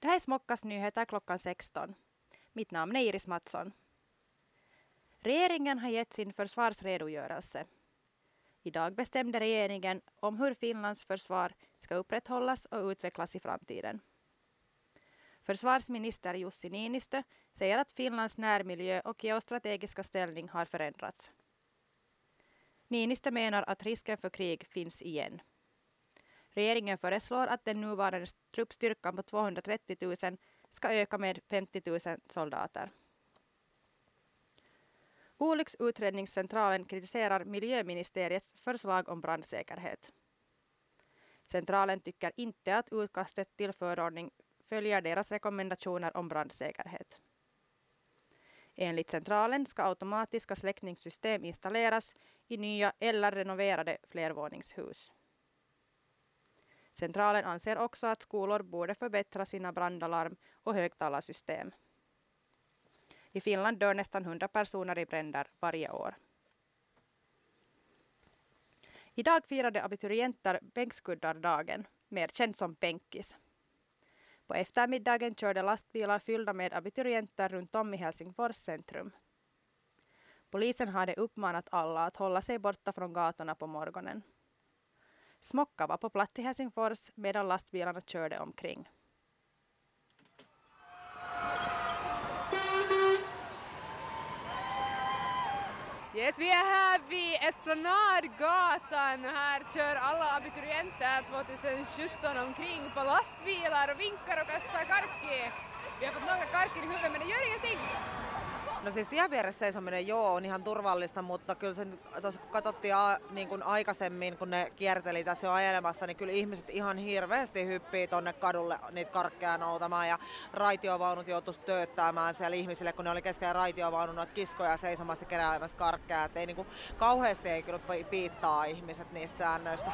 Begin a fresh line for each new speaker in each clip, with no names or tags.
Det här är Smockas nyheter klockan 16. Mitt namn är Iris Mattsson. Regeringen har gett sin försvarsredogörelse. Idag bestämde regeringen om hur Finlands försvar ska upprätthållas och utvecklas i framtiden. Försvarsminister Jussi Niinistö säger att Finlands närmiljö och geostrategiska ställning har förändrats. Niinistö menar att risken för krig finns igen. Regeringen föreslår att den nuvarande truppstyrkan på 230 000 ska öka med 50 000 soldater. Olycksutredningscentralen kritiserar miljöministeriets förslag om brandsäkerhet. Centralen tycker inte att utkastet till förordning följer deras rekommendationer om brandsäkerhet. Enligt centralen ska automatiska släckningssystem installeras i nya eller renoverade flervåningshus. Centralen anser också att skolor borde förbättra sina brandalarm och högtalarsystem. I Finland dör nästan 100 personer i bränder varje år. Idag firade abiturienter bänkskuddardagen, mer känd som bänkis. På eftermiddagen körde lastbilar fyllda med abiturienter runt om i Helsingfors centrum. Polisen hade uppmanat alla att hålla sig borta från gatorna på morgonen. Smocka var på plats i Helsingfors medan lastbilarna körde omkring.
Yes, vi är här vid Esplanadgatan och här kör alla abiturienter 2017 omkring på lastbilar och vinkar och kastar karkki. Vi har fått några karkki i huvudet men det gör ingenting.
No siis tien vieressä seisominen on ihan turvallista, mutta kyllä se tuossa kun katsottiin niin kuin aikaisemmin, kun ne kierteli tässä jo ajelemassa, niin kyllä ihmiset ihan hirveästi hyppii tonne kadulle niitä karkkeja noutamaan ja raitiovaunut joutuisi tööttämään siellä ihmisille, kun ne oli keskellä raitiovaunut noita kiskoja seisomassa keräilemässä karkkeja, että ei niin kuin, kauheasti ei kyllä piittaa ihmiset niistä säännöistä.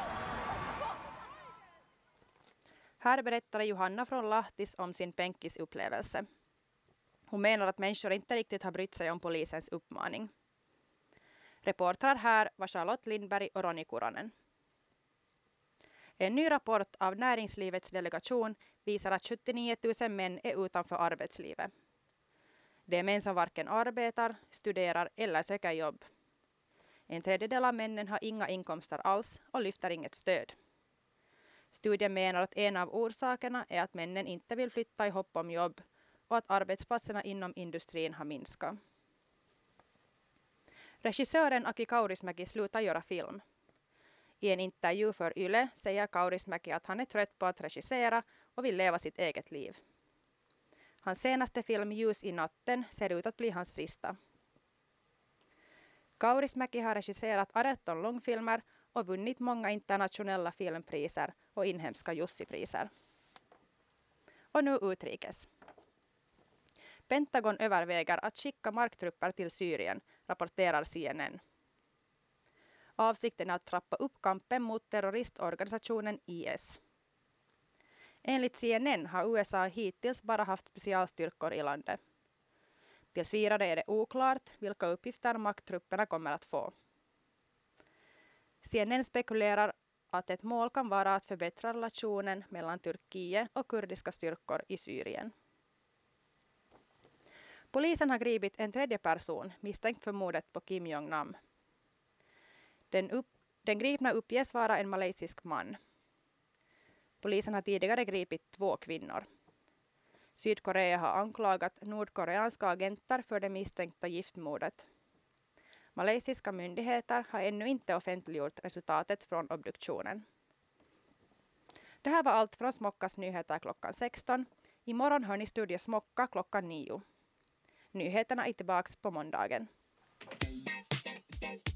Här berättar Johanna från Lahtis om sin bänkisupplevelse. Hon menar att människor inte riktigt har brytt sig om polisens uppmaning. Reportrar här var Charlotte Lindberg och Ronny Kuranen. En ny rapport av Näringslivets delegation visar att 79 000 män är utanför arbetslivet. Det är män som varken arbetar, studerar eller söker jobb. En tredjedel av männen har inga inkomster alls och lyfter inget stöd. Studien menar att en av orsakerna är att männen inte vill flytta i hopp om jobb och att arbetsplatserna inom industrin har minskat. Regissören Aki Kaurismäki slutar göra film. I en intervju för Yle säger Kaurismäki att han är trött på att regissera och vill leva sitt eget liv. Hans senaste film Ljus i natten ser ut att bli hans sista. Kaurismäki har regisserat 18 långfilmer och vunnit många internationella filmpriser och inhemska Jussi-priser. Och nu utrikes. Pentagon överväger att skicka marktrupper till Syrien, rapporterar CNN. Avsikten är att trappa upp kampen mot terroristorganisationen IS. Enligt CNN har USA hittills bara haft specialstyrkor i landet. Tills vidare är det oklart vilka uppgifter makttrupperna kommer att få. CNN spekulerar att ett mål kan vara att förbättra relationen mellan Turkiet och kurdiska styrkor i Syrien. Polisen har gripit en tredje person misstänkt för mordet på Kim Jong-nam. Den gripna uppges vara en malaysisk man. Polisen har tidigare gripit 2 kvinnor. Sydkorea har anklagat nordkoreanska agenter för det misstänkta giftmordet. Malaysiska myndigheter har ännu inte offentliggjort resultatet från obduktionen. Det här var allt från Smockas nyheter klockan 16. Imorgon hör ni Studio Smocka klockan 9. Nyheterna är tillbaka på måndagen.